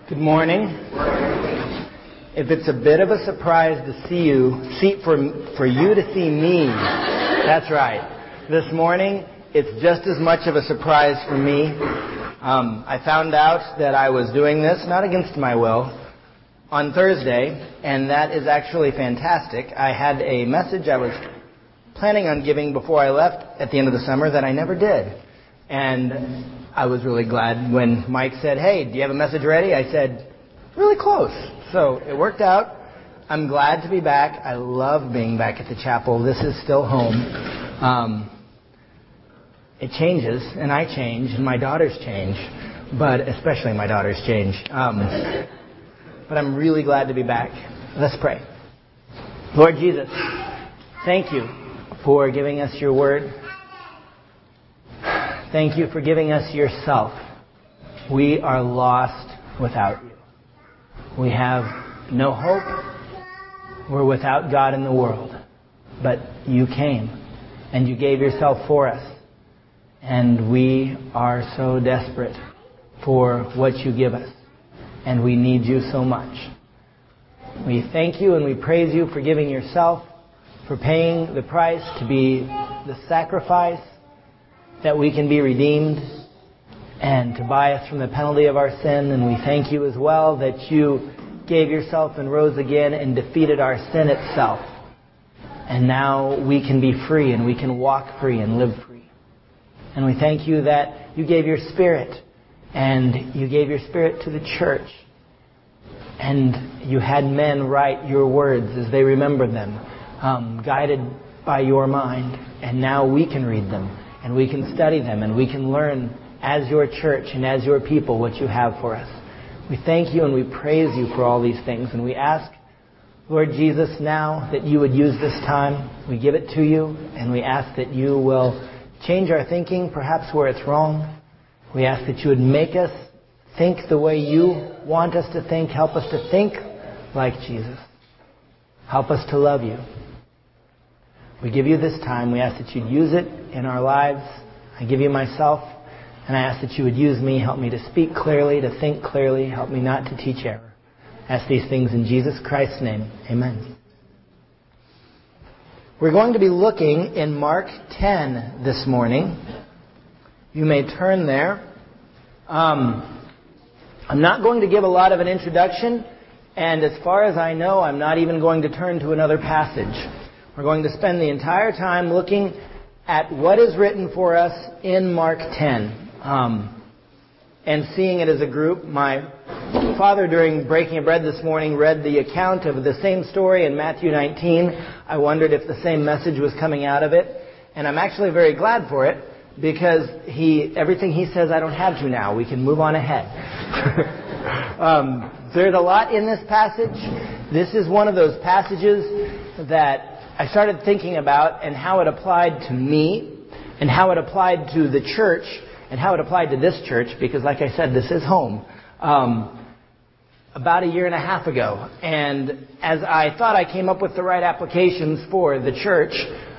Good morning. If it's a bit of a surprise to see you, for you to see me, that's right. This morning, it's just as much of a surprise for me. I found out that I was doing this, not against my will, on Thursday, and that is actually fantastic. I had a message I was planning on giving before I left at the end of the summer that I never did. And I was really glad when Mike said, "Hey, do you have a message ready?" I said, "Really close." So it worked out. I'm glad to be back. I love being back at the chapel. This is still home. It changes, and I change, and my daughters change, but especially my daughters change. But I'm really glad to be back. Let's pray. Lord Jesus, thank you for giving us your word. Thank you for giving us yourself. We are lost without you. We have no hope. We're without God in the world. But you came and you gave yourself for us. And we are so desperate for what you give us. And we need you so much. We thank you and we praise you for giving yourself, for paying the price to be the sacrifice that we can be redeemed and to buy us from the penalty of our sin. And we thank you as well that you gave yourself and rose again and defeated our sin itself. And now we can be free and we can walk free and live free. And we thank you that you gave your Spirit and you gave your Spirit to the church. And you had men write your words as they remembered them, guided by your mind. And now we can read them. And we can study them and we can learn as your church and as your people what you have for us. We thank you and we praise you for all these things. And we ask, Lord Jesus, now that you would use this time. We give it to you and we ask that you will change our thinking, perhaps where it's wrong. We ask that you would make us think the way you want us to think. Help us to think like Jesus. Help us to love you. We give you this time. We ask that you'd use it in our lives. I give you myself, and I ask that you would use me. Help me to speak clearly, to think clearly. Help me not to teach error. I ask these things in Jesus Christ's name. Amen. We're going to be looking in Mark 10 this morning. You may turn there. I'm not going to give a lot of an introduction, and as far as I know, I'm not even going to turn to another passage. We're going to spend the entire time looking at what is written for us in Mark 10 and seeing it as a group. My father, during breaking of bread this morning, read the account of the same story in Matthew 19. I wondered if the same message was coming out of it. And I'm actually very glad for it because everything he says I don't have to now. We can move on ahead. There's a lot in this passage. This is one of those passages that I started thinking about and how it applied to me and how it applied to the church and how it applied to this church because, like I said, this is home, about a year and a half ago. And as I thought I came up with the right applications for the church,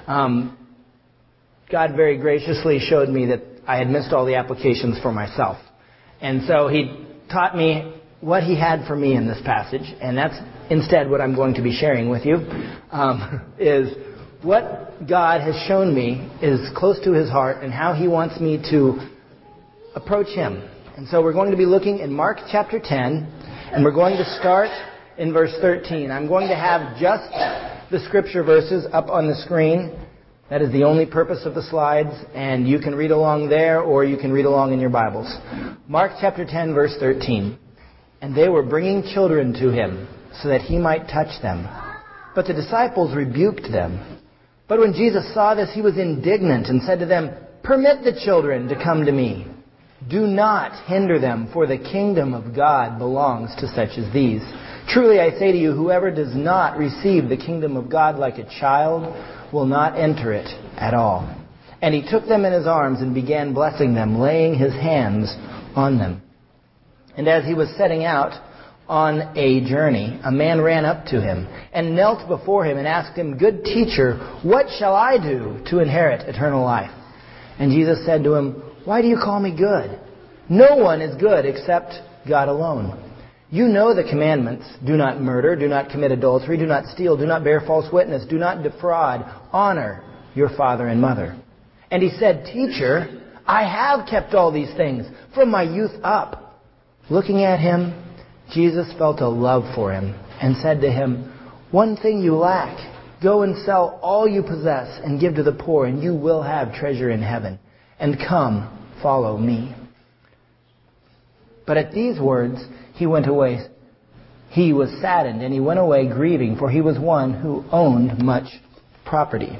God very graciously showed me that I had missed all the applications for myself. And so He taught me what He had for me in this passage, and that's instead what I'm going to be sharing with you, is what God has shown me is close to His heart and how He wants me to approach Him. And so we're going to be looking in Mark chapter 10, and we're going to start in verse 13. I'm going to have just the scripture verses up on the screen. That is the only purpose of the slides, and you can read along there or you can read along in your Bibles. Mark chapter 10, verse 13. And they were bringing children to Him, so that He might touch them. But the disciples rebuked them. But when Jesus saw this, He was indignant and said to them, "Permit the children to come to me. Do not hinder them, for the kingdom of God belongs to such as these. Truly I say to you, whoever does not receive the kingdom of God like a child will not enter it at all." And He took them in His arms and began blessing them, laying His hands on them. And as He was setting out on a journey, a man ran up to Him and knelt before Him and asked Him, "Good teacher, what shall I do to inherit eternal life?" And Jesus said to him, "Why do you call me good? No one is good except God alone. You know the commandments. Do not murder, do not commit adultery, do not steal, do not bear false witness, do not defraud, honor your father and mother. And he said, Teacher, I have kept all these things from my youth up. Looking at him, Jesus felt a love for him and said to him, One thing you lack. Go and sell all you possess and give to the poor, and you will have treasure in heaven. And come, follow me. But at these words, he went away. He was saddened, and he went away grieving, for he was one who owned much property.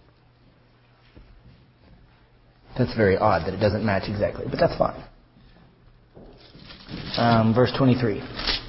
That's very odd that it doesn't match exactly, but that's fine. Verse 23.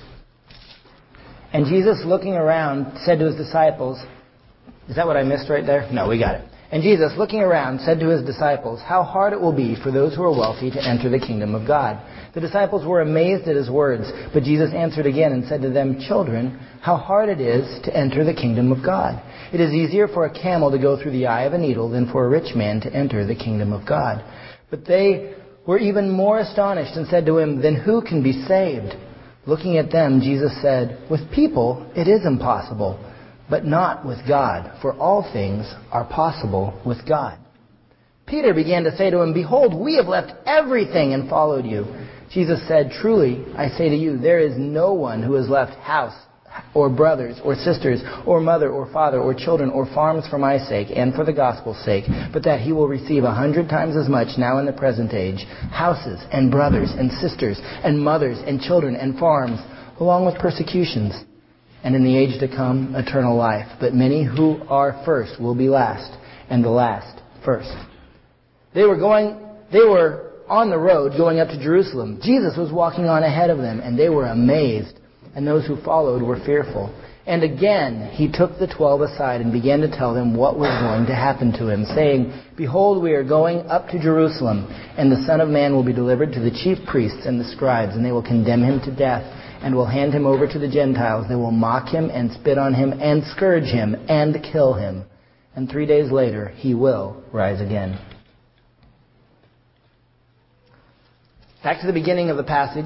And Jesus, looking around, said to his disciples, is that what I missed right there? No, we got it. And Jesus, looking around, said to his disciples, How hard it will be for those who are wealthy to enter the kingdom of God. The disciples were amazed at his words, but Jesus answered again and said to them, Children, how hard it is to enter the kingdom of God. It is easier for a camel to go through the eye of a needle than for a rich man to enter the kingdom of God. But they were even more astonished and said to him, Then who can be saved? Looking at them, Jesus said, With people it is impossible, but not with God, for all things are possible with God. Peter began to say to him, Behold, we have left everything and followed you. Jesus said, Truly, I say to you, there is no one who has left house or brothers or sisters or mother or father or children or farms for my sake and for the gospel's sake, but that he will receive 100 times as much now in the present age, houses and brothers and sisters and mothers and children and farms, along with persecutions, and in the age to come, eternal life. But many who are first will be last, and the last first. They were on the road going up to Jerusalem. Jesus was walking on ahead of them, and they were amazed, and those who followed were fearful. And again he took the 12 aside and began to tell them what was going to happen to him, saying, Behold, we are going up to Jerusalem, and the Son of Man will be delivered to the chief priests and the scribes, and they will condemn him to death, and will hand him over to the Gentiles. They will mock him and spit on him and scourge him and kill him. And 3 days later he will rise again. Back to the beginning of the passage.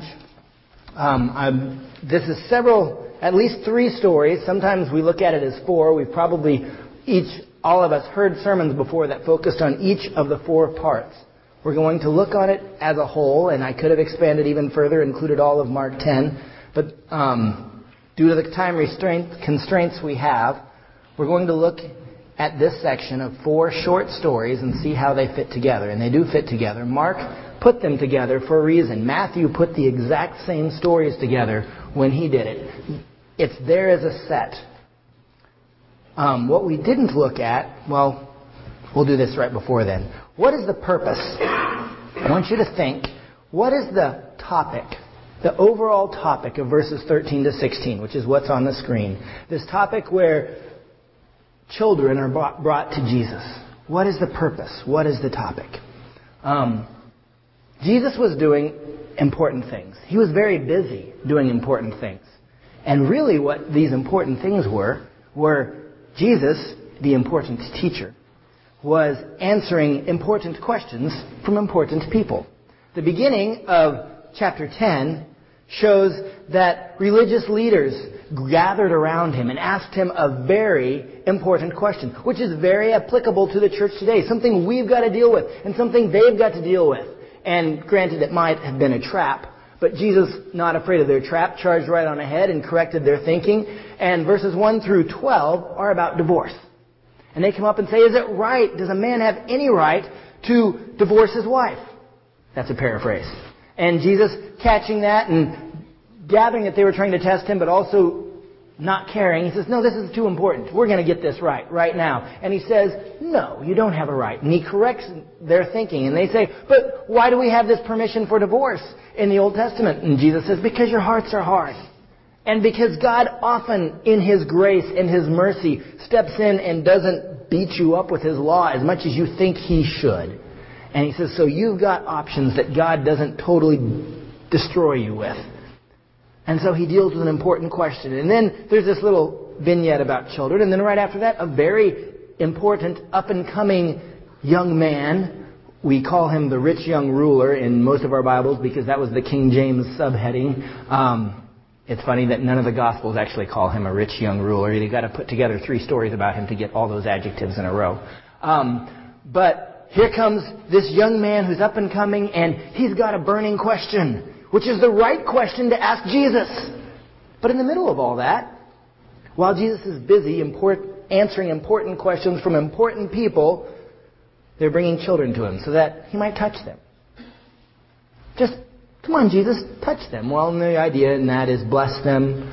This is at least 3 stories. Sometimes we look at it as 4. We've probably all of us heard sermons before that focused on each of the 4 parts. We're going to look on it as a whole, and I could have expanded even further, included all of Mark 10. But due to the time constraints we have, we're going to look at this section of 4 short stories and see how they fit together. And they do fit together. Mark put them together for a reason. Matthew put the exact same stories together when he did it. It's there as a set. What we didn't look at, well, we'll do this right before then. What is the purpose? I want you to think, what is the topic, the overall topic of verses 13 to 16, which is what's on the screen? This topic where children are brought to Jesus. What is the purpose? What is the topic? Jesus was doing important things. He was very busy doing important things. And really what these important things were Jesus, the important teacher, was answering important questions from important people. The beginning of chapter 10 shows that religious leaders gathered around him and asked him a very important question, which is very applicable to the church today, something we've got to deal with and something they've got to deal with. And granted, it might have been a trap, but Jesus, not afraid of their trap, charged right on ahead and corrected their thinking. And verses 1 through 12 are about divorce. And they come up and say, is it right? Does a man have any right to divorce his wife? That's a paraphrase. And Jesus, catching that and gathering that they were trying to test him, but also not caring, he says, no, this is too important. We're going to get this right now. And he says, no, you don't have a right. And he corrects their thinking. And they say, but why do we have this permission for divorce in the Old Testament? And Jesus says, because your hearts are hard. And because God often, in His grace and His mercy, steps in and doesn't beat you up with His law as much as you think He should. And He says, so you've got options that God doesn't totally destroy you with. And so He deals with an important question. And then there's this little vignette about children. And then right after that, a very important up-and-coming young man. We call him the rich young ruler in most of our Bibles because that was the King James subheading. It's funny that none of the Gospels actually call him a rich young ruler. You've got to put together 3 stories about him to get all those adjectives in a row. But here comes this young man who's up and coming, and he's got a burning question, which is the right question to ask Jesus. But in the middle of all that, while Jesus is busy answering important questions from important people, they're bringing children to him so that he might touch them. Just, come on, Jesus, touch them. Well, and the idea in that is bless them.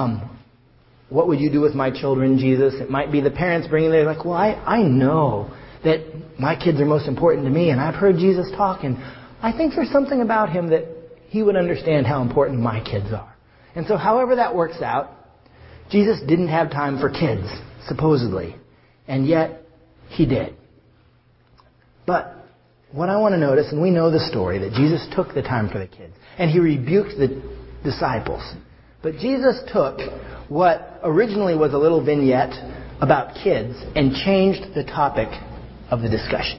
What would you do with my children, Jesus? It might be the parents bringing them. Like, well, I know that my kids are most important to me, and I've heard Jesus talk, and I think there's something about him that he would understand how important my kids are. And so however that works out, Jesus didn't have time for kids, supposedly. And yet, he did. But what I want to notice, and we know the story, that Jesus took the time for the kids. And he rebuked the disciples. But Jesus took what originally was a little vignette about kids and changed the topic of the discussion.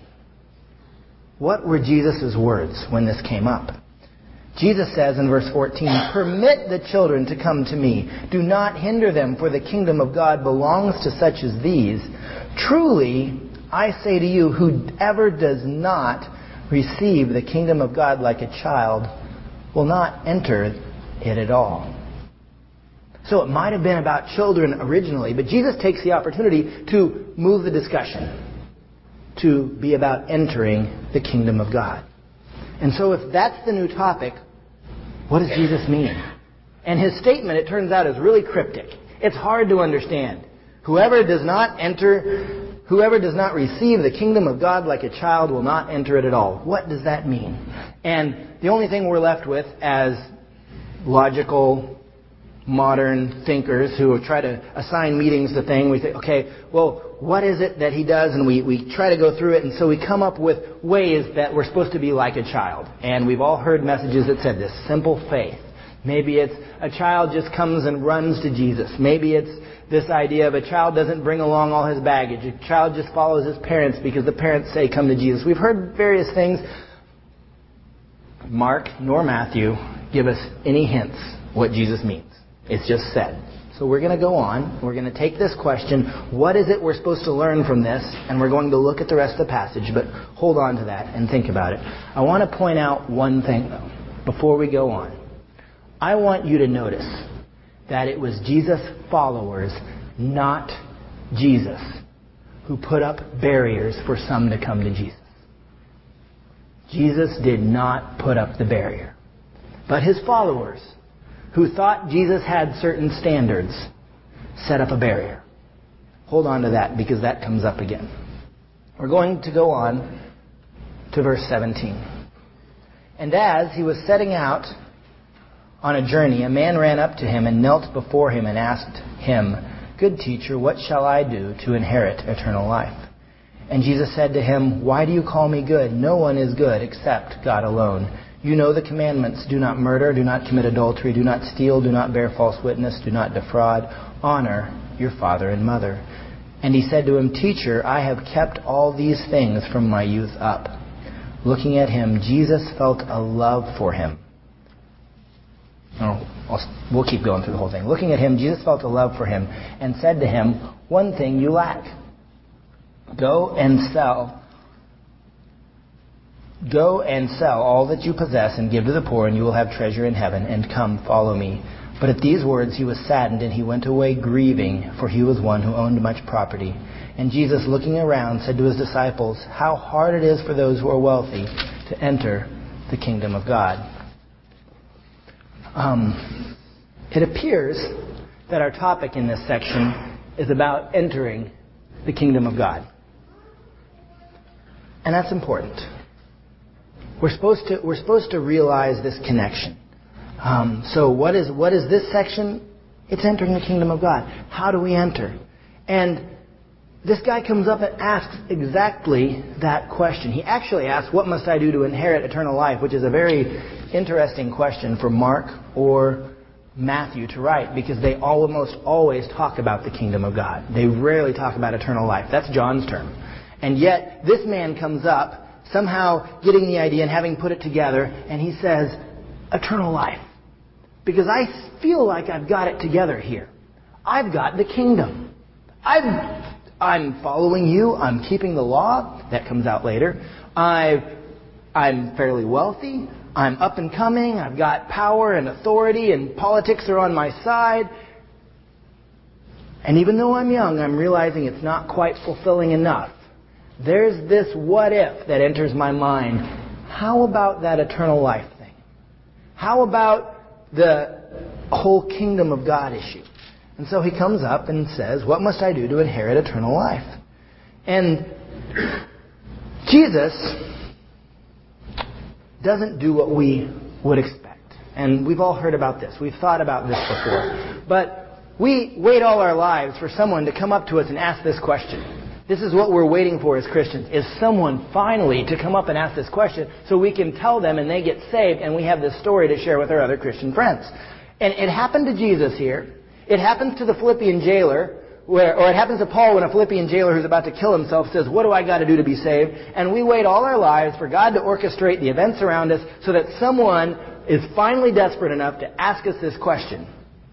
What were Jesus' words when this came up? Jesus says in verse 14, "Permit the children to come to me. Do not hinder them, for the kingdom of God belongs to such as these. Truly, I say to you, whoever does not receive the kingdom of God like a child will not enter it at all." So it might have been about children originally, but Jesus takes the opportunity to move the discussion to be about entering the kingdom of God. And so if that's the new topic, what does Jesus mean? And his statement, it turns out, is really cryptic. It's hard to understand. Whoever does not receive the kingdom of God like a child will not enter it at all. What does that mean? And the only thing we're left with as logical, modern thinkers who try to assign meanings to things, we think, okay, well, what is it that he does? And we try to go through it, and so we come up with ways that we're supposed to be like a child. And we've all heard messages that said this, simple faith. Maybe it's a child just comes and runs to Jesus. Maybe it's this idea of a child doesn't bring along all his baggage. A child just follows his parents because the parents say, come to Jesus. We've heard various things. Mark nor Matthew give us any hints what Jesus means. It's just said. So we're going to go on. We're going to take this question, what is it we're supposed to learn from this? And we're going to look at the rest of the passage. But hold on to that and think about it. I want to point out one thing, though, before we go on. I want you to notice that it was Jesus' followers, not Jesus, who put up barriers for some to come to Jesus. Jesus did not put up the barrier. But his followers, who thought Jesus had certain standards, set up a barrier. Hold on to that, because that comes up again. We're going to go on to verse 17. And as he was setting out on a journey, a man ran up to him and knelt before him and asked him, "Good teacher, what shall I do to inherit eternal life?" And Jesus said to him, "Why do you call me good? No one is good except God alone. You know the commandments. Do not murder, do not commit adultery, do not steal, do not bear false witness, do not defraud. Honor your father and mother." And he said to him, "Teacher, I have kept all these things from my youth up." Looking at him, Jesus felt a love for him. We'll keep going through the whole thing. Looking at him, Jesus felt a love for him and said to him, "One thing you lack. Go and sell all that you possess and give to the poor, and you will have treasure in heaven, and come, follow me." But at these words he was saddened, and he went away grieving, for he was one who owned much property. And Jesus, looking around, said to his disciples, "How hard it is for those who are wealthy to enter the kingdom of God." It appears that our topic in this section is about entering the kingdom of God. And that's important. We're supposed to realize this connection. So what is this section? It's entering the kingdom of God. How do we enter? And this guy comes up and asks exactly that question. He actually asks, "What must I do to inherit eternal life?" Which is a very interesting question for Mark or Matthew to write, because they almost always talk about the kingdom of God. They rarely talk about eternal life. That's John's term. And yet, this man comes up, somehow getting the idea and having put it together, and he says, eternal life. because I feel like I've got it together here. I've got the kingdom. I'm following you. I'm keeping the law. That comes out later. I'm fairly wealthy. I'm up and coming. I've got power and authority, and politics are on my side. And even though I'm young, I'm realizing it's not quite fulfilling enough. There's this what if that enters my mind. How about that eternal life thing? How about the whole kingdom of God issue? And so he comes up and says, what must I do to inherit eternal life? And Jesus doesn't do what we would expect. And we've all heard about this. We've thought about this before. But we wait all our lives for someone to come up to us and ask this question. This is what we're waiting for as Christians, is someone finally to come up and ask this question so we can tell them and they get saved and we have this story to share with our other Christian friends. And it happened to Jesus here. It happens to the Philippian jailer, or it happens to Paul when a Philippian jailer who's about to kill himself says, what do I got to do to be saved? And we wait all our lives for God to orchestrate the events around us so that someone is finally desperate enough to ask us this question.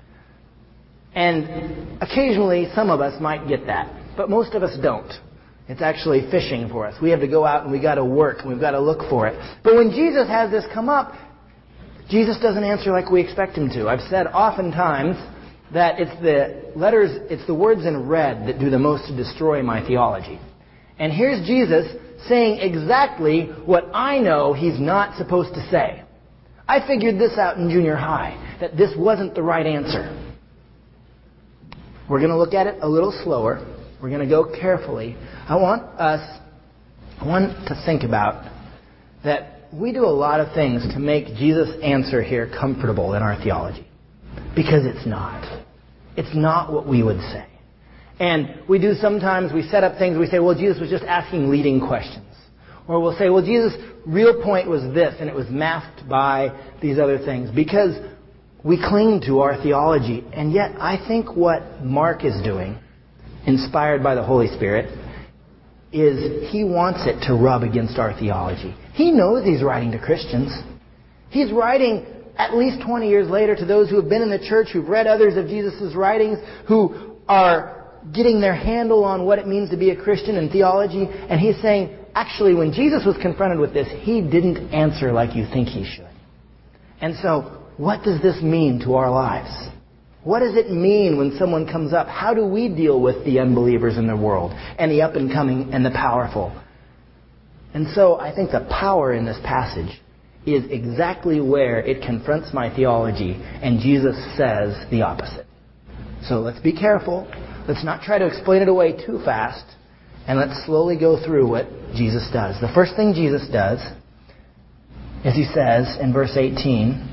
And occasionally some of us might get that, but most of us don't. It's actually fishing for us. We have to go out and we've got to work and we've got to look for it. But when Jesus has this come up, Jesus doesn't answer like we expect him to. I've said oftentimes that it's the words in red that do the most to destroy my theology. And here's Jesus saying exactly what I know he's not supposed to say. I figured this out in junior high, that this wasn't the right answer. We're going to look at it a little slower. We're going to go carefully. I want to think about that we do a lot of things to make Jesus' answer here comfortable in our theology. Because it's not. It's not what we would say. And we do sometimes, we set up things, we say, well, Jesus was just asking leading questions. Or we'll say, well, Jesus' real point was this, and it was masked by these other things. Because we cling to our theology. And yet, I think what Mark is doing, inspired by the Holy Spirit, is he wants it to rub against our theology. He knows he's writing to Christians. He's writing at least 20 years later to those who have been in the church, who've read others of Jesus' writings, who are getting their handle on what it means to be a Christian and theology. And he's saying, actually, when Jesus was confronted with this, he didn't answer like you think he should. And so, what does this mean to our lives? What does it mean when someone comes up? How do we deal with the unbelievers in the world and the up and coming and the powerful? And so I think the power in this passage is exactly where it confronts my theology, and Jesus says the opposite. So let's be careful. Let's not try to explain it away too fast, and let's slowly go through what Jesus does. The first thing Jesus does is he says in verse 18,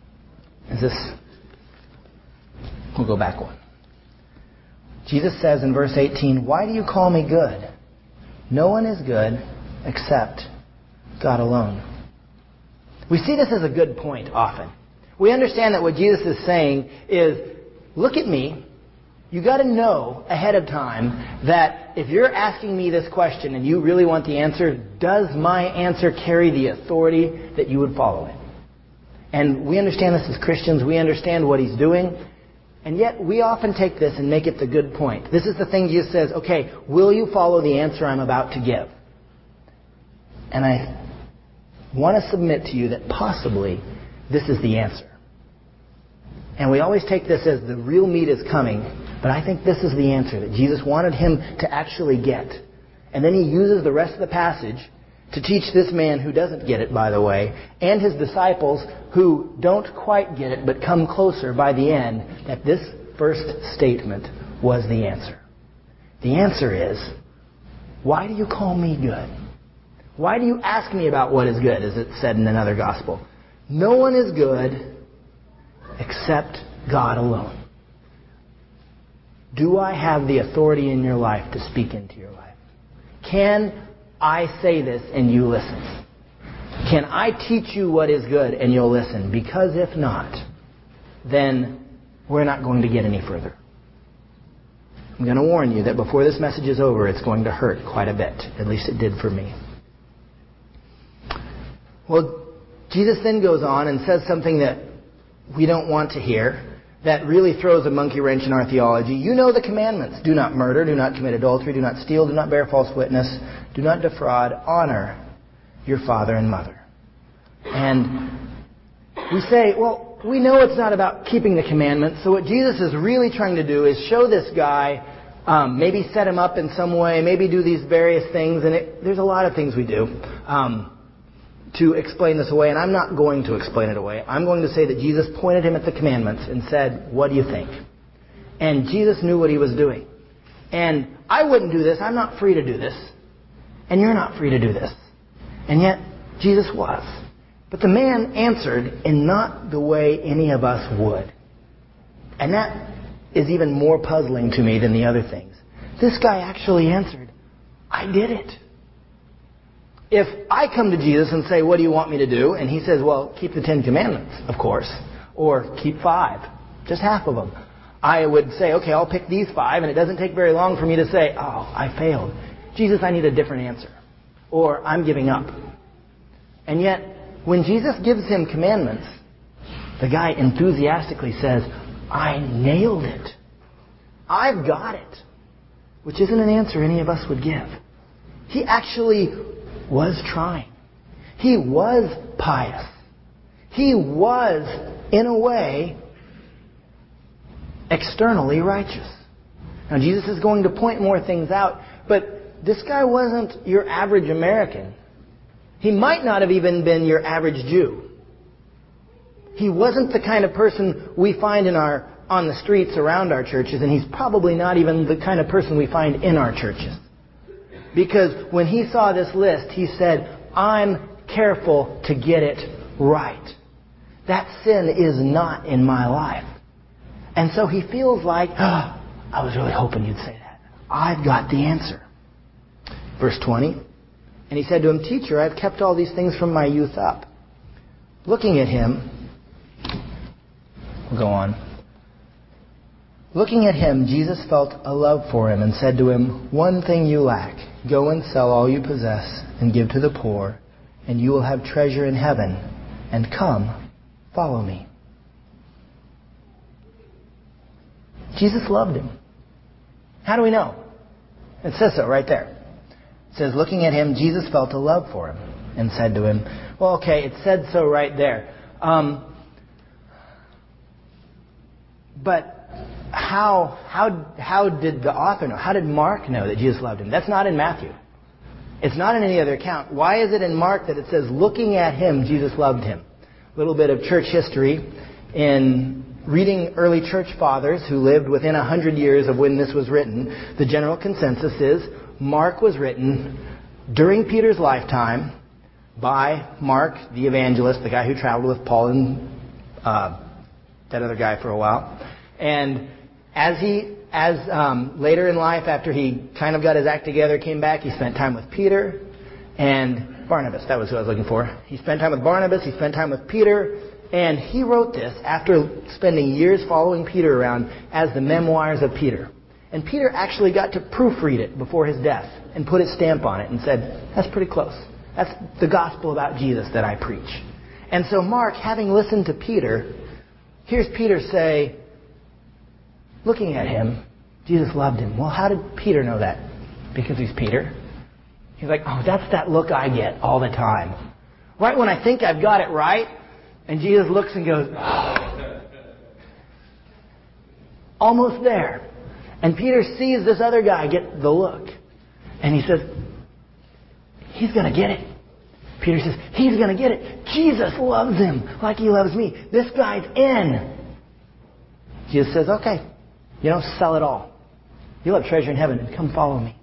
we'll go back one. Jesus says in verse 18, why do you call me good? No one is good except God alone. We see this as a good point often. We understand that what Jesus is saying is, look at me. You got to know ahead of time that if you're asking me this question and you really want the answer, does my answer carry the authority that you would follow it? And we understand this as Christians. We understand what he's doing. And yet we often take this and make it the good point. This is the thing Jesus says, okay, will you follow the answer I'm about to give? And I want to submit to you that possibly this is the answer. And we always take this as the real meat is coming, but I think this is the answer that Jesus wanted him to actually get. And then he uses the rest of the passage to teach this man who doesn't get it, by the way, and his disciples who don't quite get it but come closer by the end, that this first statement was the answer. The answer is, why do you call me good? Why do you ask me about what is good, as it said in another gospel? No one is good except God alone. Do I have the authority in your life to speak into your life? Can I say this and you listen? Can I teach you what is good and you'll listen? Because if not, then we're not going to get any further. I'm going to warn you that before this message is over, it's going to hurt quite a bit. At least it did for me. Well, Jesus then goes on and says something that we don't want to hear, that really throws a monkey wrench in our theology. You know the commandments. Do not murder, do not commit adultery, do not steal, do not bear false witness, do not defraud, honor your father and mother. And we say, well, we know it's not about keeping the commandments, so what Jesus is really trying to do is show this guy, maybe set him up in some way, maybe do these various things, and there's a lot of things we do to explain this away, and I'm not going to explain it away. I'm going to say that Jesus pointed him at the commandments and said, what do you think? And Jesus knew what he was doing. And I wouldn't do this. I'm not free to do this. And you're not free to do this. And yet, Jesus was. But the man answered in not the way any of us would. And that is even more puzzling to me than the other things. This guy actually answered, I did it. If I come to Jesus and say, what do you want me to do? And he says, well, keep the 10 Commandments, of course. Or keep 5. Just half of them. I would say, okay, I'll pick these 5. And it doesn't take very long for me to say, oh, I failed. Jesus, I need a different answer. Or I'm giving up. And yet, when Jesus gives him commandments, the guy enthusiastically says, I nailed it. I've got it. Which isn't an answer any of us would give. He actually was trying. He was pious. He was, in a way, externally righteous. Now, Jesus is going to point more things out, but this guy wasn't your average American. He might not have even been your average Jew. He wasn't the kind of person we find on the streets around our churches, and he's probably not even the kind of person we find in our churches. Because when he saw this list, he said, I'm careful to get it right. That sin is not in my life. And so he feels like, I was really hoping you'd say that. I've got the answer. Verse 20. And he said to him, Teacher, I've kept all these things from my youth up. Looking at him, we'll go on. Looking at him, Jesus felt a love for him and said to him, One thing you lack. Go and sell all you possess and give to the poor, and you will have treasure in heaven. And come, follow me. Jesus loved him. How do we know? It says so right there. It says, looking at him, Jesus felt a love for him and said to him, well, okay, it said so right there. But how did the author know? How did Mark know that Jesus loved him? That's not in Matthew. It's not in any other account. Why is it in Mark that it says, looking at him, Jesus loved him? A little bit of church history. In reading early church fathers who lived within 100 years of when this was written, the general consensus is Mark was written during Peter's lifetime by Mark, the evangelist, the guy who traveled with Paul and that other guy for a while. And as later in life, after he kind of got his act together, came back, he spent time with Peter and Barnabas. That was who I was looking for. He spent time with Barnabas, he spent time with Peter, and he wrote this after spending years following Peter around as the memoirs of Peter. And Peter actually got to proofread it before his death and put his stamp on it and said, that's pretty close. That's the gospel about Jesus that I preach. And so Mark, having listened to Peter, here's Peter say, looking at him, Jesus loved him. Well, how did Peter know that? Because he's Peter. He's like, oh, that's that look I get all the time. Right when I think I've got it right, and Jesus looks and goes, oh. Almost there. And Peter sees this other guy get the look. And he says, he's going to get it. Peter says, he's going to get it. Jesus loves him like he loves me. This guy's in. Jesus says, okay, sell it all. You'll have treasure in heaven and come follow me.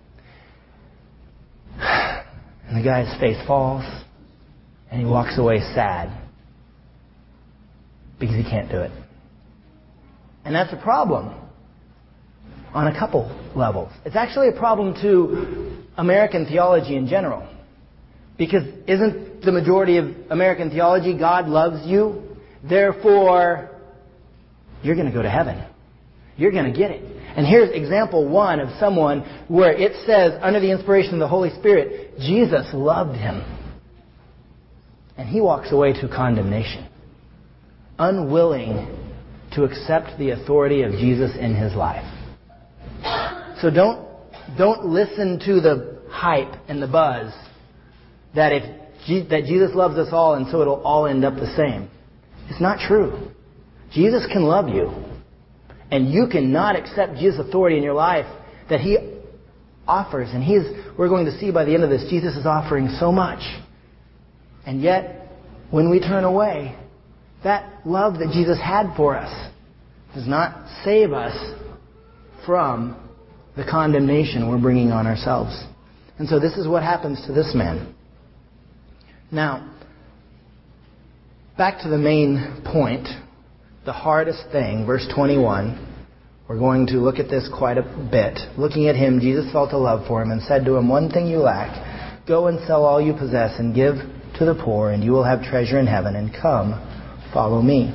And the guy's face falls and he walks away sad because he can't do it. And that's a problem on a couple levels. It's actually a problem to American theology in general. Because isn't the majority of American theology, God loves you, therefore you're going to go to heaven. You're going to get it. And here's example one of someone where it says, under the inspiration of the Holy Spirit, Jesus loved him. And he walks away to condemnation. unwilling to accept the authority of Jesus in his life. So don't listen to the hype and the buzz that that Jesus loves us all and so it'll all end up the same. It's not true. Jesus can love you. And you cannot accept Jesus' authority in your life that he offers. And we're going to see by the end of this, Jesus is offering so much. And yet, when we turn away, that love that Jesus had for us does not save us from the condemnation we're bringing on ourselves. And so this is what happens to this man. Now, back to the main point, the hardest thing, verse 21. We're going to look at this quite a bit. Looking at him, Jesus felt a love for him and said to him, "One thing you lack. Go and sell all you possess and give to the poor, and you will have treasure in heaven. And come, follow me."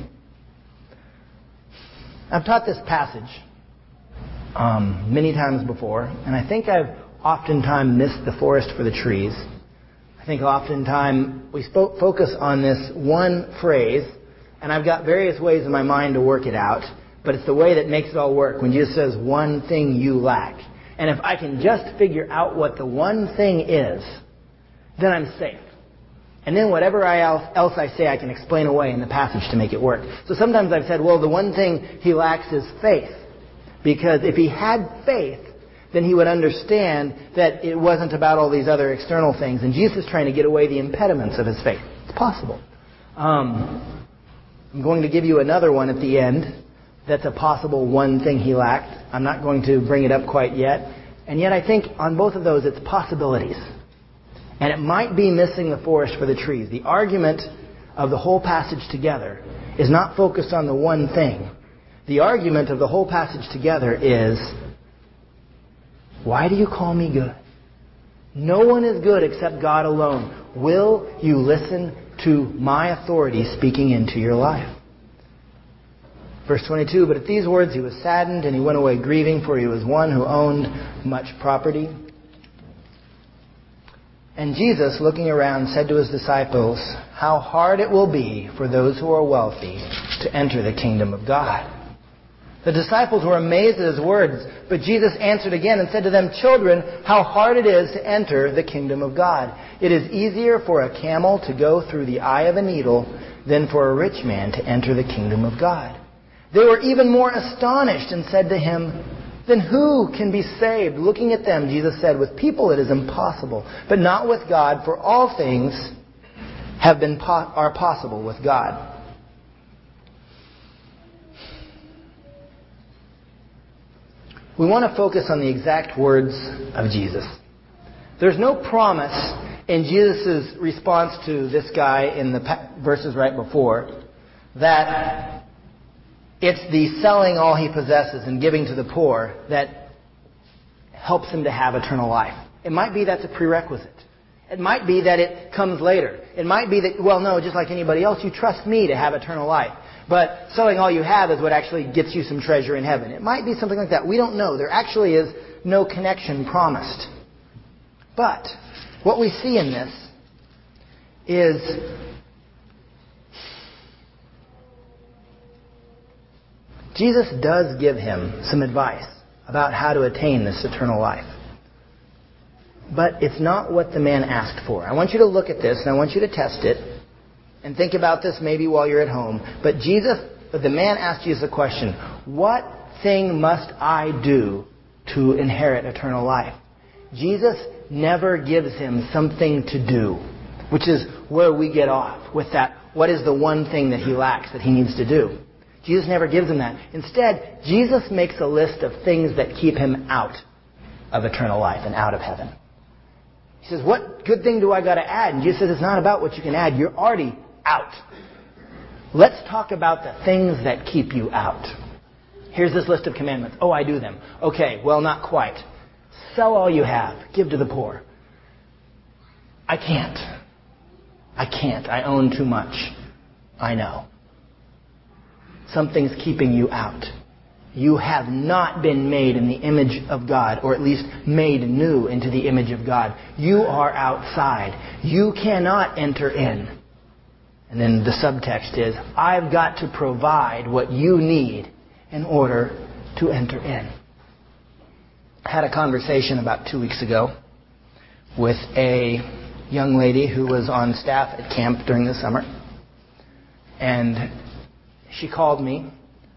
I've taught this passage many times before, and I think I've oftentimes missed the forest for the trees. I think oftentimes we focus on this one phrase, and I've got various ways in my mind to work it out, but it's the way that makes it all work when Jesus says, "One thing you lack." And if I can just figure out what the one thing is, then I'm safe. And then whatever else I say, I can explain away in the passage to make it work. So sometimes I've said, well, the one thing he lacks is faith. Because if he had faith, then he would understand that it wasn't about all these other external things. And Jesus is trying to get away the impediments of his faith. It's possible. I'm going to give you another one at the end that's a possible one thing he lacked. I'm not going to bring it up quite yet. And yet I think on both of those it's possibilities. And it might be missing the forest for the trees. The argument of the whole passage together is not focused on the one thing. The argument of the whole passage together is, why do you call me good? No one is good except God alone. Will you listen to my authority speaking into your life? Verse 22, but at these words he was saddened and he went away grieving, for he was one who owned much property. And Jesus, looking around, said to his disciples, how hard it will be for those who are wealthy to enter the kingdom of God. The disciples were amazed at his words, but Jesus answered again and said to them, children, how hard it is to enter the kingdom of God. It is easier for a camel to go through the eye of a needle than for a rich man to enter the kingdom of God. They were even more astonished and said to him, then who can be saved? Looking at them, Jesus said, with people it is impossible, but not with God, for all things are possible with God. We want to focus on the exact words of Jesus. There's no promise in Jesus' response to this guy in the verses right before that it's the selling all he possesses and giving to the poor that helps him to have eternal life. It might be that's a prerequisite. It might be that it comes later. It might be that, well, no, just like anybody else, you trust me to have eternal life. But selling all you have is what actually gets you some treasure in heaven. It might be something like that. We don't know. There actually is no connection promised. But what we see in this is Jesus does give him some advice about how to attain this eternal life. But it's not what the man asked for. I want you to look at this and I want you to test it. And think about this maybe while you're at home. But the man asked Jesus a question. What thing must I do to inherit eternal life? Jesus never gives him something to do, which is where we get off with that. What is the one thing that he lacks that he needs to do? Jesus never gives him that. Instead, Jesus makes a list of things that keep him out of eternal life and out of heaven. He says, what good thing do I got to add? And Jesus says, it's not about what you can add. You're already out. Let's talk about the things that keep you out. Here's this list of commandments. Oh, I do them. Okay, well, not quite. Sell all you have. Give to the poor. I can't. I own too much. I know. Something's keeping you out. You have not been made in the image of God, or at least made new into the image of God. You are outside. You cannot enter in. And then the subtext is, I've got to provide what you need in order to enter in. I had a conversation about 2 weeks ago with a young lady who was on staff at camp during the summer. And she called me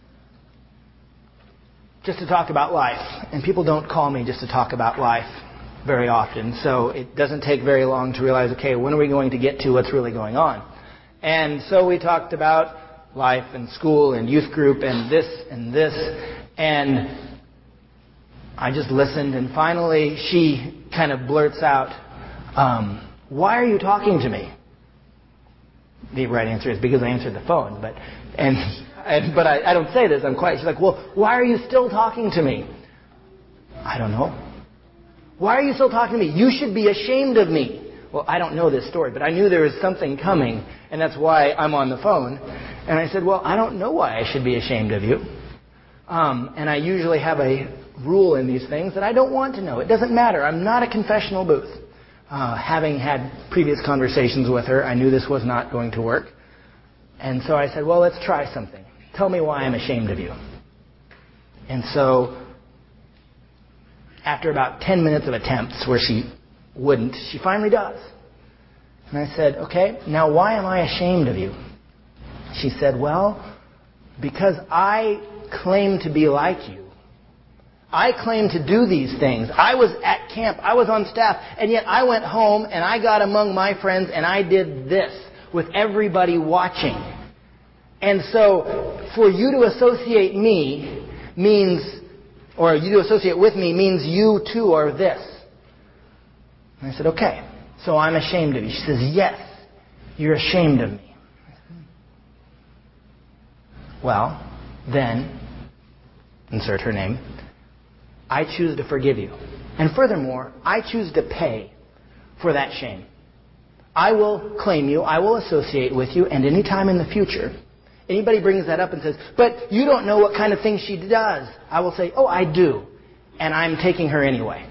just to talk about life. And people don't call me just to talk about life very often. So it doesn't take very long to realize, okay, when are we going to get to what's really going on? And so we talked about life and school and youth group and this. And I just listened. And finally she kind of blurts out, why are you talking to me? The right answer is because I answered the phone. But I don't say this. I'm quiet. She's like, well, why are you still talking to me? I don't know. Why are you still talking to me? You should be ashamed of me. Well, I don't know this story, but I knew there was something coming, and that's why I'm on the phone. And I said, well, I don't know why I should be ashamed of you. And I usually have a rule in these things that I don't want to know. It doesn't matter. I'm not a confessional booth. Having had previous conversations with her, I knew this was not going to work. And so I said, well, let's try something. Tell me why I'm ashamed of you. And so after about 10 minutes of attempts where she wouldn't, she finally does. And I said, okay, now why am I ashamed of you? She said, well, because I claim to be like you. I claim to do these things. I was at camp, I was on staff, and yet I went home and I got among my friends and I did this with everybody watching. And so for you to associate me means, or you to associate with me means you too are this. And I said, okay, so I'm ashamed of you. She says, yes, you're ashamed of me. Well, then, insert her name, I choose to forgive you. And furthermore, I choose to pay for that shame. I will claim you, I will associate with you, and any time in the future, anybody brings that up and says, but you don't know what kind of things she does, I will say, oh, I do, and I'm taking her anyway.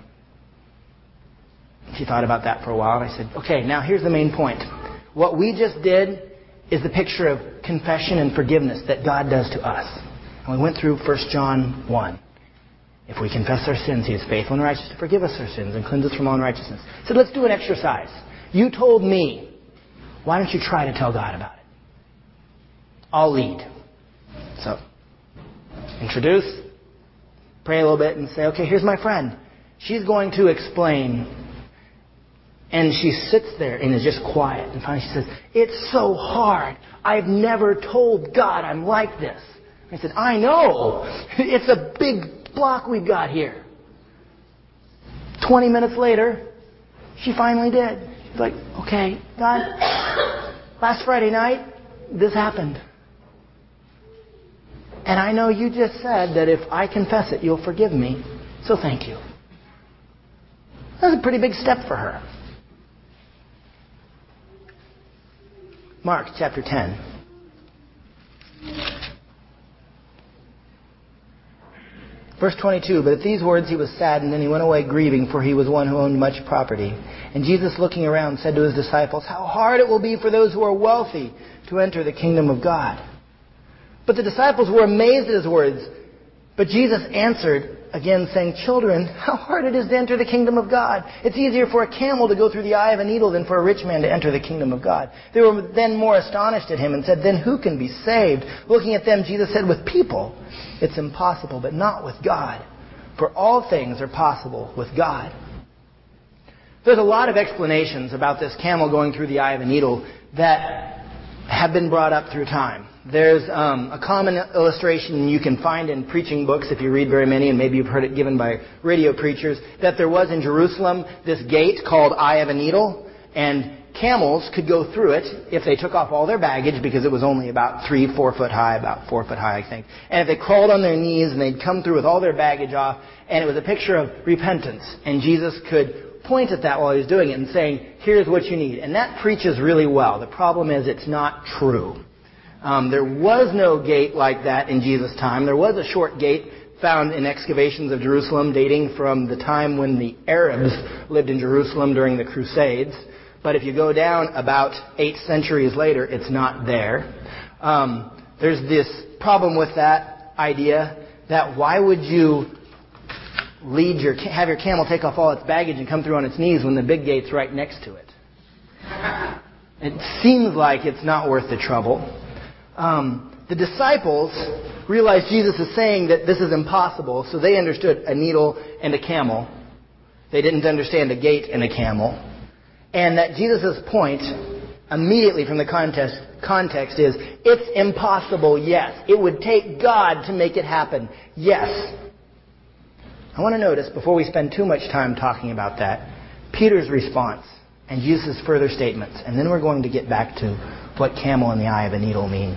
She thought about that for a while, and I said, okay, now here's the main point. What we just did is the picture of confession and forgiveness that God does to us. And we went through 1 John 1. If we confess our sins, He is faithful and righteous to forgive us our sins and cleanse us from all unrighteousness. So let's do an exercise. You told me. Why don't you try to tell God about it? I'll lead. So, introduce, pray a little bit, and say, okay, here's my friend. She's going to explain. And she sits there and is just quiet. And finally she says, it's so hard. I've never told God I'm like this. I said, I know. It's a big block we've got here. 20 minutes later, she finally did. She's like, okay, God, last Friday night, this happened. And I know you just said that if I confess it, you'll forgive me. So thank you. That's a pretty big step for her. Mark chapter 10. Verse 22, but at these words he was saddened, and he went away grieving, for he was one who owned much property. And Jesus, looking around, said to his disciples, how hard it will be for those who are wealthy to enter the kingdom of God. But the disciples were amazed at his words. But Jesus answered again, saying, children, how hard it is to enter the kingdom of God. It's easier for a camel to go through the eye of a needle than for a rich man to enter the kingdom of God. They were then more astonished at him and said, then who can be saved? Looking at them, Jesus said, with people it's impossible, but not with God. For all things are possible with God. There's a lot of explanations about this camel going through the eye of a needle that have been brought up through time. There's a common illustration you can find in preaching books, if you read very many, and maybe you've heard it given by radio preachers, that there was in Jerusalem this gate called Eye of a Needle, and camels could go through it if they took off all their baggage, because it was only about 3-4 foot high, about 4 foot high, I think. And if they crawled on their knees and they'd come through with all their baggage off, and it was a picture of repentance, and Jesus could point at that while he was doing it and saying, here's what you need. And that preaches really well. The problem is it's not true. There was no gate like that in Jesus' time. There was a short gate found in excavations of Jerusalem dating from the time when the Arabs lived in Jerusalem during the Crusades. But if you go down about 8 centuries later, it's not there. There's this problem with that idea that why would you have your camel take off all its baggage and come through on its knees when the big gate's right next to it? It seems like it's not worth the trouble. The disciples realized Jesus is saying that this is impossible, so they understood a needle and a camel. They didn't understand a gate and a camel. And that Jesus' point, immediately from the context is, it's impossible, yes. It would take God to make it happen, yes. I want to notice, before we spend too much time talking about that, Peter's response and Jesus' further statements. And then we're going to get back to what camel in the eye of a needle mean.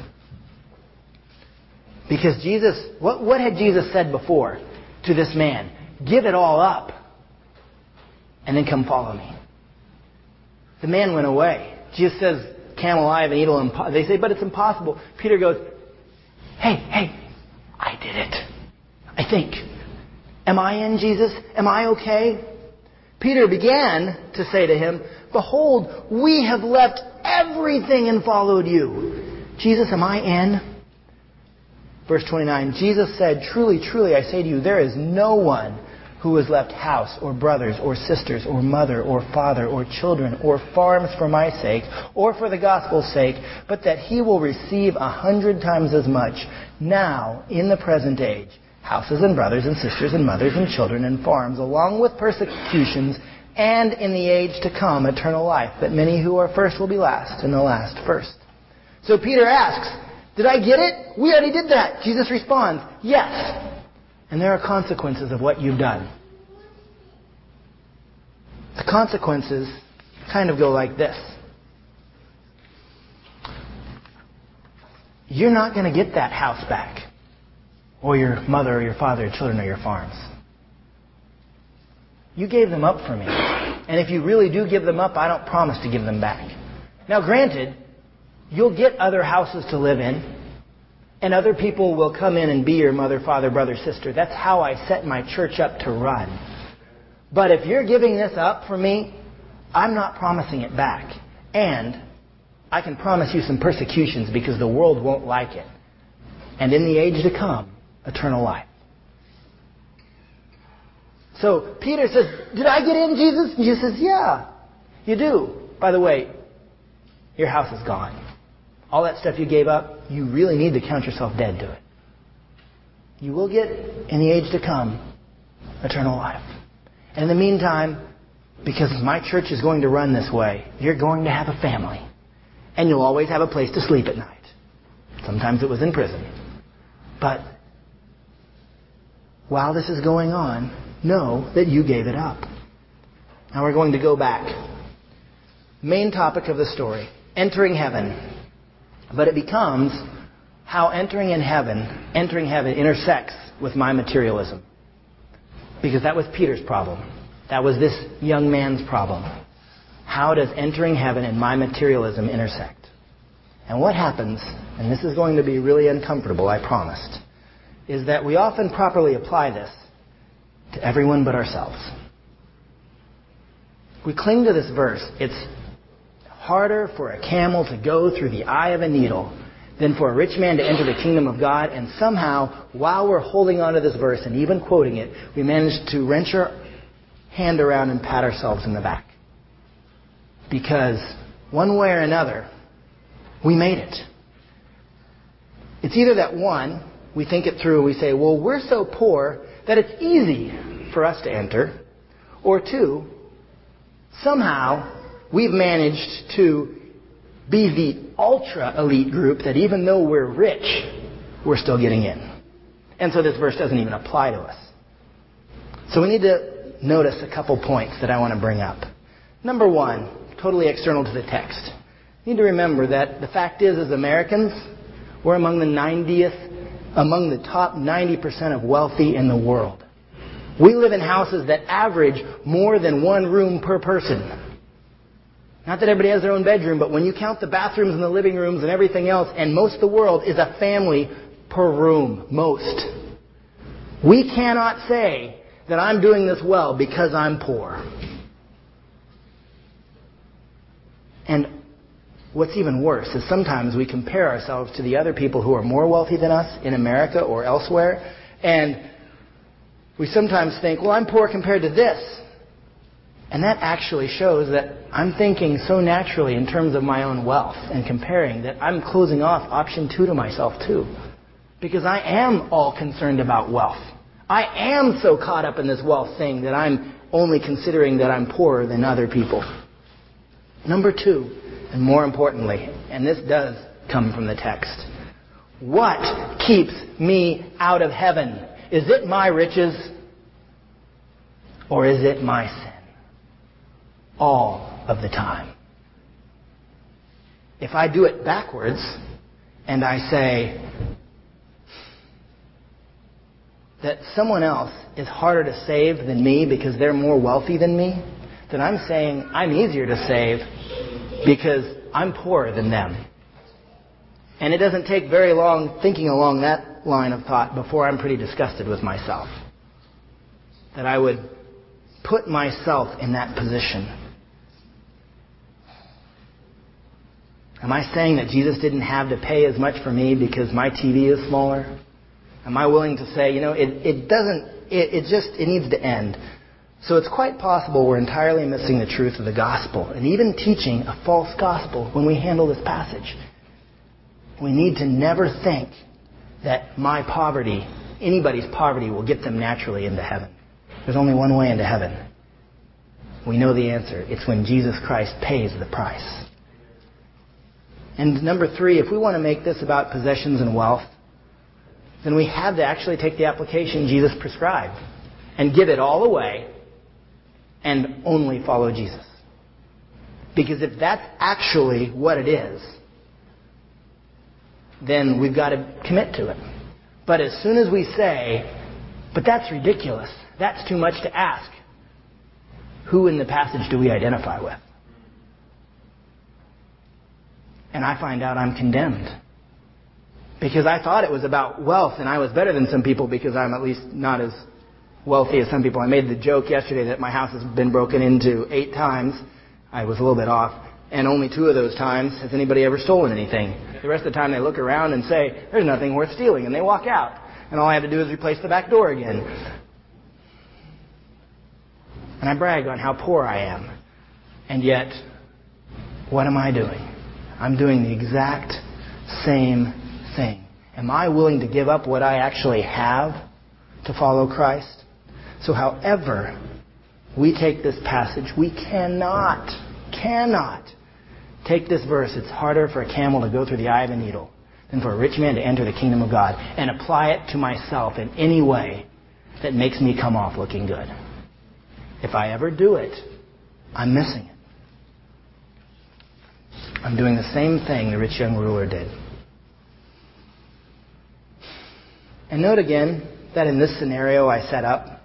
Because Jesus, what had Jesus said before to this man? Give it all up and then come follow me. The man went away. Jesus says, camel eye of a needle. They say, but it's impossible. Peter goes, hey, I did it. I think. Am I in, Jesus? Am I okay? Peter began to say to him, behold, we have left everything and followed you. Jesus, am I in? Verse 29, Jesus said, truly, truly, I say to you, there is no one who has left house or brothers or sisters or mother or father or children or farms for my sake or for the gospel's sake, but that he will receive 100 times as much now in the present age, houses and brothers and sisters and mothers and children and farms, along with persecutions, and in the age to come eternal life. But many who are first will be last, and the last first. So Peter asks, did I get it? We already did that. Jesus responds, yes. And there are consequences of what you've done. The consequences kind of go like this. You're not going to get that house back, or your mother or your father, your children or your farms. You gave them up for me. And if you really do give them up, I don't promise to give them back. Now granted, you'll get other houses to live in, and other people will come in and be your mother, father, brother, sister. That's how I set my church up to run. But if you're giving this up for me, I'm not promising it back. And I can promise you some persecutions because the world won't like it. And in the age to come, eternal life. So Peter says, did I get in, Jesus? And Jesus says, yeah, you do. By the way, your house is gone. All that stuff you gave up, you really need to count yourself dead to it. You will get, in the age to come, eternal life. And in the meantime, because my church is going to run this way, you're going to have a family. And you'll always have a place to sleep at night. Sometimes it was in prison. But while this is going on, know that you gave it up. Now we're going to go back. Main topic of the story, entering heaven. But it becomes how entering heaven intersects with my materialism. Because that was Peter's problem. That was this young man's problem. How does entering heaven and my materialism intersect? And what happens, and this is going to be really uncomfortable, I promised, is that we often properly apply this to everyone but ourselves. We cling to this verse. It's harder for a camel to go through the eye of a needle than for a rich man to enter the kingdom of God. And somehow, while we're holding on to this verse and even quoting it, we manage to wrench our hand around and pat ourselves in the back. Because one way or another, we made it. It's either that one, we think it through, we say, well, we're so poor that it's easy for us to enter. Or two, somehow we've managed to be the ultra elite group that even though we're rich, we're still getting in. And so this verse doesn't even apply to us. So we need to notice a couple points that I want to bring up. Number one, totally external to the text. You need to remember that the fact is, as Americans, we're among the top 90% of wealthy in the world. We live in houses that average more than one room per person. Not that everybody has their own bedroom, but when you count the bathrooms and the living rooms and everything else, and most of the world is a family per room. Most. We cannot say that I'm doing this well because I'm poor. And what's even worse is sometimes we compare ourselves to the other people who are more wealthy than us in America or elsewhere, and we sometimes think, well, I'm poor compared to this. And that actually shows that I'm thinking so naturally in terms of my own wealth and comparing that I'm closing off option 2 to myself too. Because I am all concerned about wealth. I am so caught up in this wealth thing that I'm only considering that I'm poorer than other people. Number 2, and more importantly, and this does come from the text, what keeps me out of heaven? Is it my riches or is it my sin? All of the time. If I do it backwards and I say that someone else is harder to save than me because they're more wealthy than me, then I'm saying I'm easier to save because I'm poorer than them. And it doesn't take very long thinking along that line of thought before I'm pretty disgusted with myself. That I would put myself in that position. Am I saying that Jesus didn't have to pay as much for me because my TV is smaller? Am I willing to say, it needs to end? So it's quite possible we're entirely missing the truth of the gospel and even teaching a false gospel when we handle this passage. We need to never think that my poverty, anybody's poverty, will get them naturally into heaven. There's only one way into heaven. We know the answer. It's when Jesus Christ pays the price. And number 3, if we want to make this about possessions and wealth, then we have to actually take the application Jesus prescribed and give it all away and only follow Jesus. Because if that's actually what it is, then we've got to commit to it. But as soon as we say, but that's ridiculous, that's too much to ask, who in the passage do we identify with? And I find out I'm condemned. Because I thought it was about wealth and I was better than some people because I'm at least not as wealthy as some people. I made the joke yesterday that my house has been broken into 8 times. I was a little bit off. And only 2 of those times has anybody ever stolen anything. The rest of the time they look around and say, there's nothing worth stealing. And they walk out. And all I have to do is replace the back door again. And I brag on how poor I am. And yet, what am I doing? I'm doing the exact same thing. Am I willing to give up what I actually have to follow Christ? So however we take this passage, we cannot take this verse, it's harder for a camel to go through the eye of a needle than for a rich man to enter the kingdom of God, and apply it to myself in any way that makes me come off looking good. If I ever do it, I'm missing it. I'm doing the same thing the rich young ruler did. And note again that in this scenario I set up,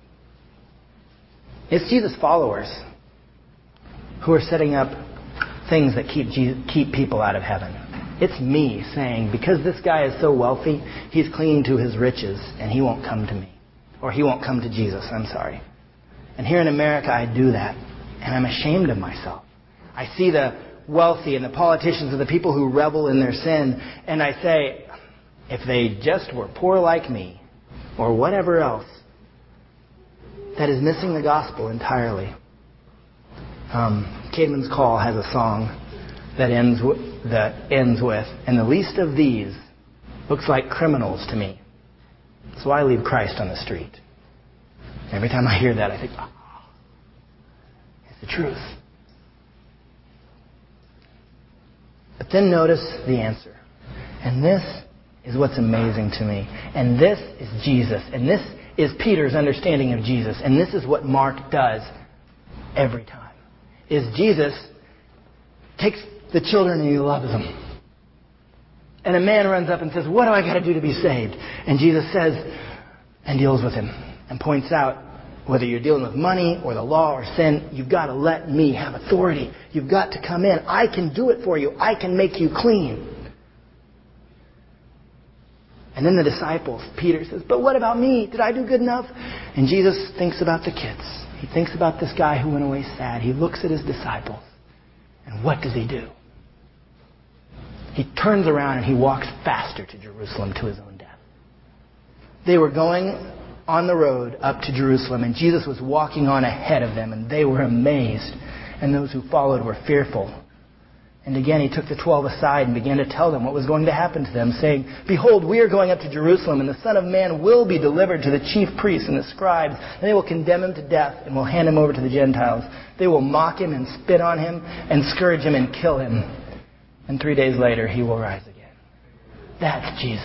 it's Jesus' followers who are setting up things that keep people out of heaven. It's me saying, because this guy is so wealthy, he's clinging to his riches and he won't come to me. Or he won't come to Jesus, I'm sorry. And here in America I do that. And I'm ashamed of myself. I see the wealthy and the politicians and the people who revel in their sin, and I say, if they just were poor like me, or whatever else, that is missing the gospel entirely. Caedmon's Call has a song that ends with, and the least of these looks like criminals to me. So I leave Christ on the street. Every time I hear that, I think, oh, it's the truth. But then notice the answer. And this is what's amazing to me. And this is Jesus. And this is Peter's understanding of Jesus. And this is what Mark does every time. Is Jesus takes the children and he loves them. And a man runs up and says, what do I got to do to be saved? And Jesus says, and deals with him. And points out, whether you're dealing with money or the law or sin, you've got to let me have authority. You've got to come in. I can do it for you. I can make you clean. And then the disciples, Peter says, but what about me? Did I do good enough? And Jesus thinks about the kids. He thinks about this guy who went away sad. He looks at his disciples. And what does he do? He turns around and he walks faster to Jerusalem to his own death. They were going on the road up to Jerusalem, and Jesus was walking on ahead of them, and they were amazed, and those who followed were fearful. And again he took the 12 aside and began to tell them what was going to happen to them, saying, "Behold, we are going up to Jerusalem, and the Son of Man will be delivered to the chief priests and the scribes, and they will condemn him to death and will hand him over to the Gentiles. They will mock him and spit on him and scourge him and kill him. And 3 days later he will rise again." That's Jesus.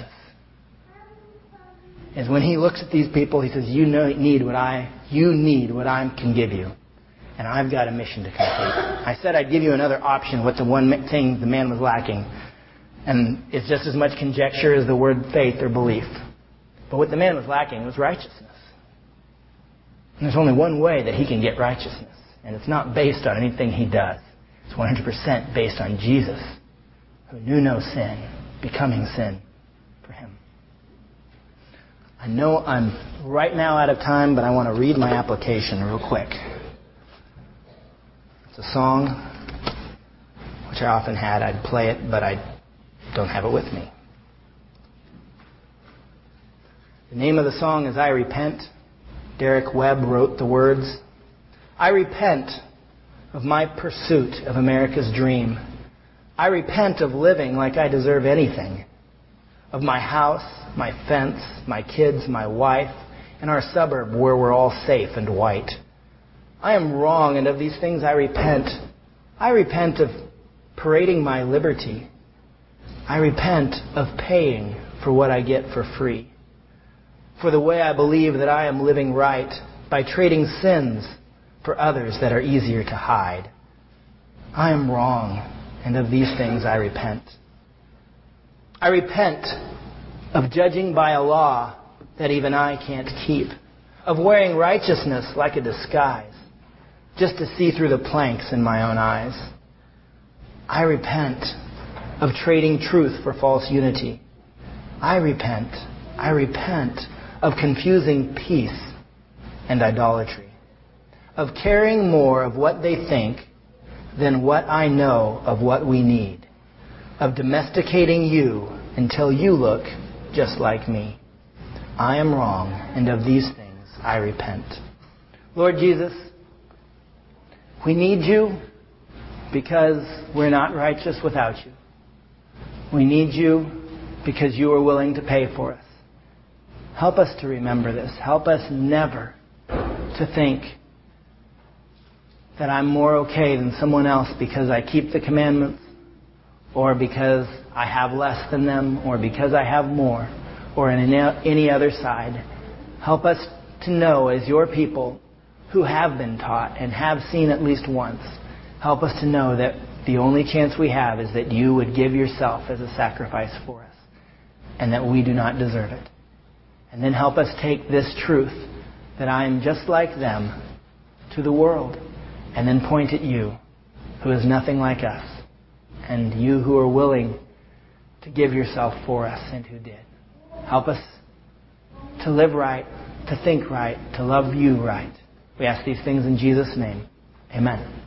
Is when he looks at these people, he says, you need what I can give you. And I've got a mission to complete. I said I'd give you another option, what the one thing the man was lacking. And it's just as much conjecture as the word faith or belief. But what the man was lacking was righteousness. And there's only one way that he can get righteousness. And it's not based on anything he does. It's 100% based on Jesus, who knew no sin, becoming sin for him. I know I'm right now out of time, but I want to read my application real quick. It's a song, which I often had. I'd play it, but I don't have it with me. The name of the song is I Repent. Derek Webb wrote the words. I repent of my pursuit of America's dream. I repent of living like I deserve anything. Of my house, my fence, my kids, my wife, and our suburb where we're all safe and white. I am wrong, and of these things I repent. I repent of parading my liberty. I repent of paying for what I get for free. For the way I believe that I am living right by trading sins for others that are easier to hide. I am wrong, and of these things I repent. I repent of judging by a law that even I can't keep, of wearing righteousness like a disguise, just to see through the planks in my own eyes. I repent of trading truth for false unity. I repent of confusing peace and idolatry, of caring more of what they think than what I know of what we need, of domesticating you until you look just like me. I am wrong, and of these things I repent. Lord Jesus, we need you because we're not righteous without you. We need you because you are willing to pay for us. Help us to remember this. Help us never to think that I'm more okay than someone else because I keep the commandments, or because I have less than them, or because I have more, or in any other side. Help us to know as your people who have been taught and have seen at least once, help us to know that the only chance we have is that you would give yourself as a sacrifice for us, and that we do not deserve it. And then help us take this truth that I am just like them to the world, and then point at you, who is nothing like us, and you who are willing to give yourself for us and who did. Help us to live right, to think right, to love you right. We ask these things in Jesus' name. Amen.